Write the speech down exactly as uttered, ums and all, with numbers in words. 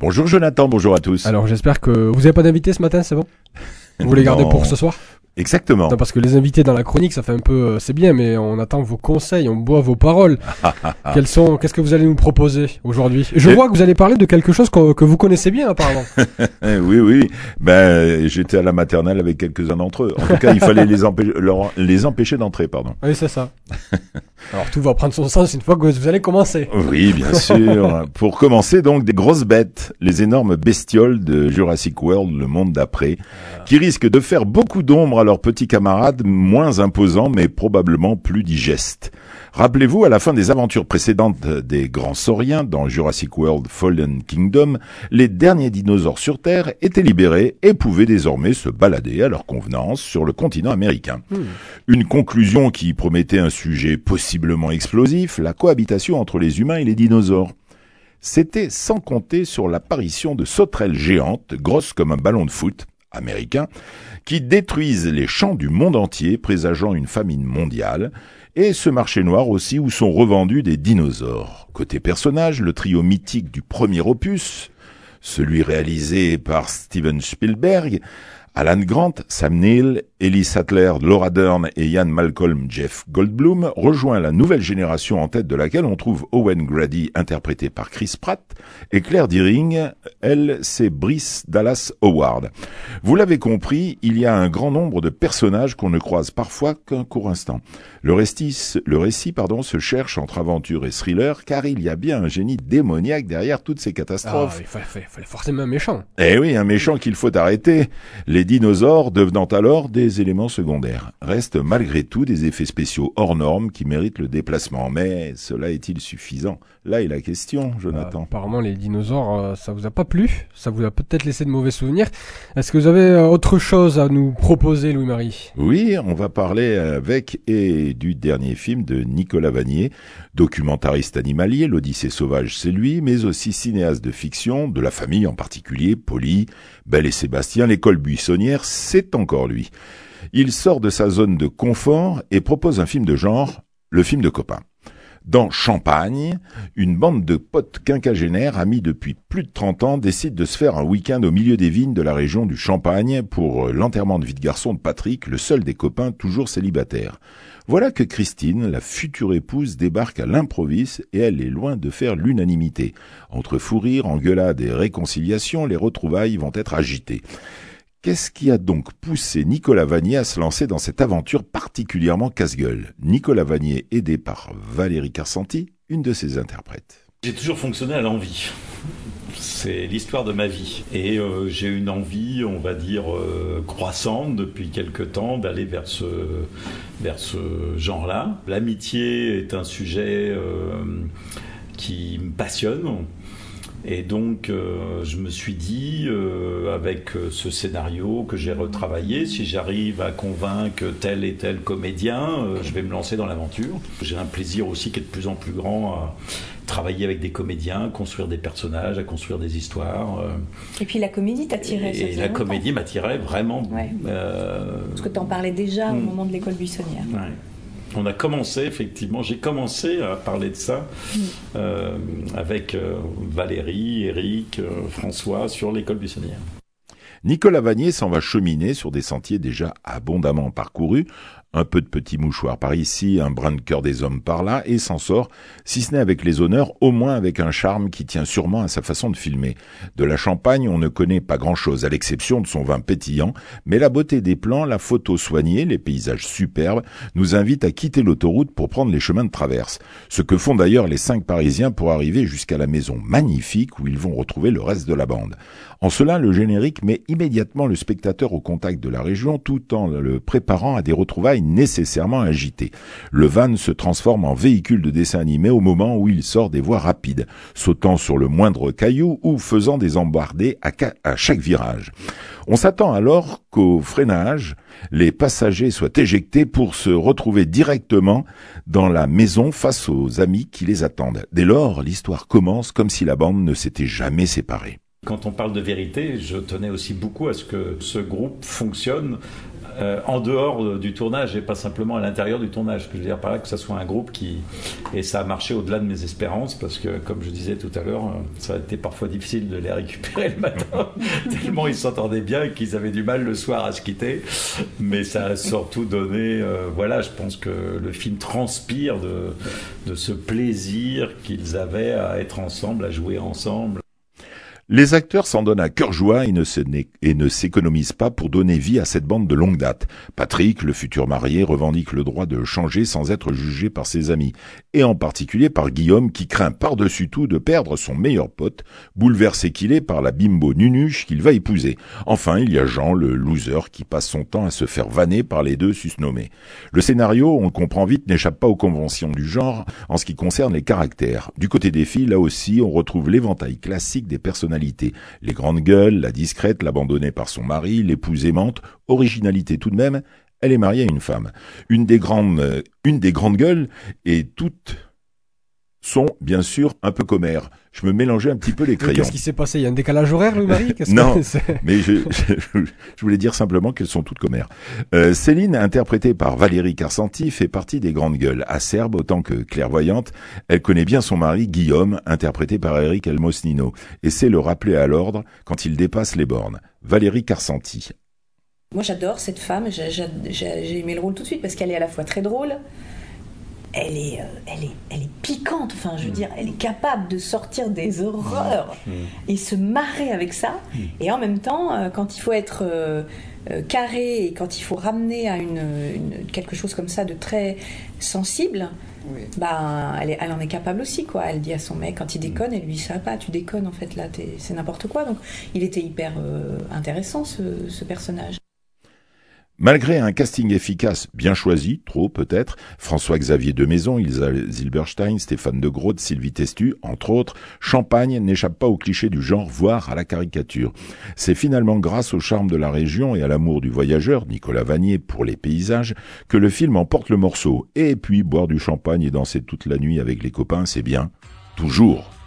Bonjour Jonathan, bonjour à tous. Alors j'espère que vous n'avez pas d'invité ce matin, c'est bon? Vous les gardez pour ce soir? Exactement. Non, parce que les invités dans la chronique, ça fait un peu, euh, c'est bien, mais on attend vos conseils, on boit vos paroles. Quels sont, qu'est-ce que vous allez nous proposer aujourd'hui? Je Et... vois que vous allez parler de quelque chose que, que vous connaissez bien, apparemment. oui, oui. Ben, j'étais à la maternelle avec quelques-uns d'entre eux. En tout cas, il fallait les, empê- leur, les empêcher d'entrer, pardon. Oui, c'est ça. Alors tout va prendre son sens une fois que vous allez commencer. Oui, bien sûr. Pour commencer, donc, des grosses bêtes, les énormes bestioles de Jurassic World, le monde d'après, qui risquent de faire beaucoup d'ombre à leurs petits camarades moins imposants, mais probablement plus digestes. Rappelez-vous, à la fin des aventures précédentes des grands sauriens dans Jurassic World Fallen Kingdom, les derniers dinosaures sur Terre étaient libérés et pouvaient désormais se balader à leur convenance sur le continent américain. Mmh. Une conclusion qui promettait un sujet possiblement explosif, la cohabitation entre les humains et les dinosaures. C'était sans compter sur l'apparition de sauterelles géantes, grosses comme un ballon de foot, américain, qui détruisent les champs du monde entier, présageant une famine mondiale, et ce marché noir aussi où sont revendus des dinosaures. Côté personnage, le trio mythique du premier opus, celui réalisé par Steven Spielberg, Alan Grant, Sam Neill, Ellie Sattler, Laura Dern et Ian Malcolm Jeff Goldblum rejoint la nouvelle génération en tête de laquelle on trouve Owen Grady interprété par Chris Pratt et Claire Dearing, elle c'est Bryce Dallas Howard. Vous l'avez compris, il y a un grand nombre de personnages qu'on ne croise parfois qu'un court instant. Le récit, le récit pardon, se cherche entre aventure et thriller car il y a bien un génie démoniaque derrière toutes ces catastrophes. Ah, il fallait, fallait, fallait forcément un méchant. Eh oui, un méchant qu'il faut arrêter. Les dinosaures devenant alors des éléments secondaires. Restent malgré tout des effets spéciaux hors normes qui méritent le déplacement. Mais cela est-il suffisant? Là est la question, Jonathan. Euh, apparemment, les dinosaures, euh, ça vous a pas plu? Ça vous a peut-être laissé de mauvais souvenirs. Est-ce que vous avez euh, autre chose à nous proposer, Louis-Marie? Oui, on va parler avec et du dernier film de Nicolas Vanier, documentariste animalier, l'Odyssée sauvage, c'est lui, mais aussi cinéaste de fiction, de la famille en particulier, Polly, Belle et Sébastien, l'école buissonnière, c'est encore lui. Il sort de sa zone de confort et propose un film de genre, le film de copains. Dans Champagne, une bande de potes quinquagénaires, amis depuis plus de trente ans, décide de se faire un week-end au milieu des vignes de la région du Champagne pour l'enterrement de vie de garçon de Patrick, le seul des copains toujours célibataire. Voilà que Christine, la future épouse, débarque à l'improviste et elle est loin de faire l'unanimité. Entre fou rire, engueulade et réconciliation, les retrouvailles vont être agitées. Qu'est-ce qui a donc poussé Nicolas Vanier à se lancer dans cette aventure particulièrement casse-gueule? Nicolas Vanier, aidé par Valérie Carcenti, une de ses interprètes. J'ai toujours fonctionné à l'envie. C'est l'histoire de ma vie. Et euh, j'ai une envie, on va dire, euh, croissante depuis quelque temps d'aller vers ce, vers ce genre-là. L'amitié est un sujet euh, qui me passionne. Et donc, euh, je me suis dit, euh, avec ce scénario que j'ai retravaillé, si j'arrive à convaincre tel et tel comédien, euh, je vais me lancer dans l'aventure. J'ai un plaisir aussi qui est de plus en plus grand à travailler avec des comédiens, construire des personnages, à construire des histoires. Euh, et puis la comédie t'attirait. Et, et la longtemps. comédie m'attirait vraiment. Ouais. Euh, Parce que tu en parlais déjà hmm. au moment de l'école buissonnière. Ouais. On a commencé, effectivement, j'ai commencé à parler de ça mmh. euh, avec euh, Valérie, Eric, euh, François sur l'école buissonnière. Nicolas Vanier s'en va cheminer sur des sentiers déjà abondamment parcourus, un peu de petits mouchoirs par ici, un brin de cœur des hommes par là, et s'en sort, si ce n'est avec les honneurs, au moins avec un charme qui tient sûrement à sa façon de filmer. De la Champagne, on ne connaît pas grand-chose, à l'exception de son vin pétillant, mais la beauté des plans, la photo soignée, les paysages superbes, nous invitent à quitter l'autoroute pour prendre les chemins de traverse. Ce que font d'ailleurs les cinq Parisiens pour arriver jusqu'à la maison magnifique où ils vont retrouver le reste de la bande. En cela, le générique met immédiatement le spectateur au contact de la région tout en le préparant à des retrouvailles nécessairement agitées. Le van se transforme en véhicule de dessin animé au moment où il sort des voies rapides, sautant sur le moindre caillou ou faisant des embardées à, ca- à chaque virage. On s'attend alors qu'au freinage, les passagers soient éjectés pour se retrouver directement dans la maison face aux amis qui les attendent. Dès lors, l'histoire commence comme si la bande ne s'était jamais séparée. Quand on parle de vérité, je tenais aussi beaucoup à ce que ce groupe fonctionne euh, en dehors euh, du tournage et pas simplement à l'intérieur du tournage. Je veux dire par là que ça soit un groupe qui... Et ça a marché au-delà de mes espérances parce que, comme je disais tout à l'heure, euh, ça a été parfois difficile de les récupérer le matin tellement ils s'entendaient bien et qu'ils avaient du mal le soir à se quitter. Mais ça a surtout donné... Euh, voilà, je pense que le film transpire de, de ce plaisir qu'ils avaient à être ensemble, à jouer ensemble. Les acteurs s'en donnent à cœur joie et ne, se et ne s'économisent pas pour donner vie à cette bande de longue date. Patrick, le futur marié, revendique le droit de changer sans être jugé par ses amis, et en particulier par Guillaume qui craint par-dessus tout de perdre son meilleur pote, bouleversé qu'il est par la bimbo nunuche qu'il va épouser. Enfin, il y a Jean, le loser, qui passe son temps à se faire vanner par les deux susnommés. Le scénario, on le comprend vite, n'échappe pas aux conventions du genre en ce qui concerne les caractères. Du côté des filles, là aussi, on retrouve l'éventail classique des personnalités. Les grandes gueules, la discrète, l'abandonnée par son mari, l'épouse aimante, originalité tout de même, elle est mariée à une femme. Une des grandes, euh, une des grandes gueules, et toutes sont bien sûr un peu commères. Je me mélangeais un petit peu les crayons. Qu'est-ce qui s'est passé? Il y a un décalage horaire, le mari? Qu'est-ce Non, que c'est? mais je, je, je voulais dire simplement qu'elles sont toutes commères. Euh, Céline, interprétée par Valérie Carcenti, fait partie des grandes gueules. Acerbe autant que clairvoyante, elle connaît bien son mari, Guillaume, interprété par Eric Elmosnino, et sait le rappeler à l'ordre quand il dépasse les bornes. Valérie Carcenti. Moi, j'adore cette femme. J'ai, j'ai, j'ai aimé le rôle tout de suite parce qu'elle est à la fois très drôle. Elle est, euh, elle, est, elle est piquante, enfin je veux mmh. dire, elle est capable de sortir des horreurs mmh. et se marrer avec ça. Mmh. Et en même temps, euh, quand il faut être euh, euh, carré et quand il faut ramener à une, une, quelque chose comme ça de très sensible, oui. bah, elle, est, elle en est capable aussi, quoi. Elle dit à son mec, quand il déconne, elle lui dit ça va pas, tu déconnes en fait, là, t'es, c'est n'importe quoi. Donc il était hyper euh, intéressant ce, ce personnage. Malgré un casting efficace, bien choisi, trop peut-être, François-Xavier Demaison, Ilsa Zilberstein, Stéphane de Groot, Sylvie Testu, entre autres, Champagne n'échappe pas aux clichés du genre, voire à la caricature. C'est finalement grâce au charme de la région et à l'amour du voyageur, Nicolas Vanier, pour les paysages, que le film emporte le morceau. Et puis, boire du champagne et danser toute la nuit avec les copains, c'est bien. Toujours.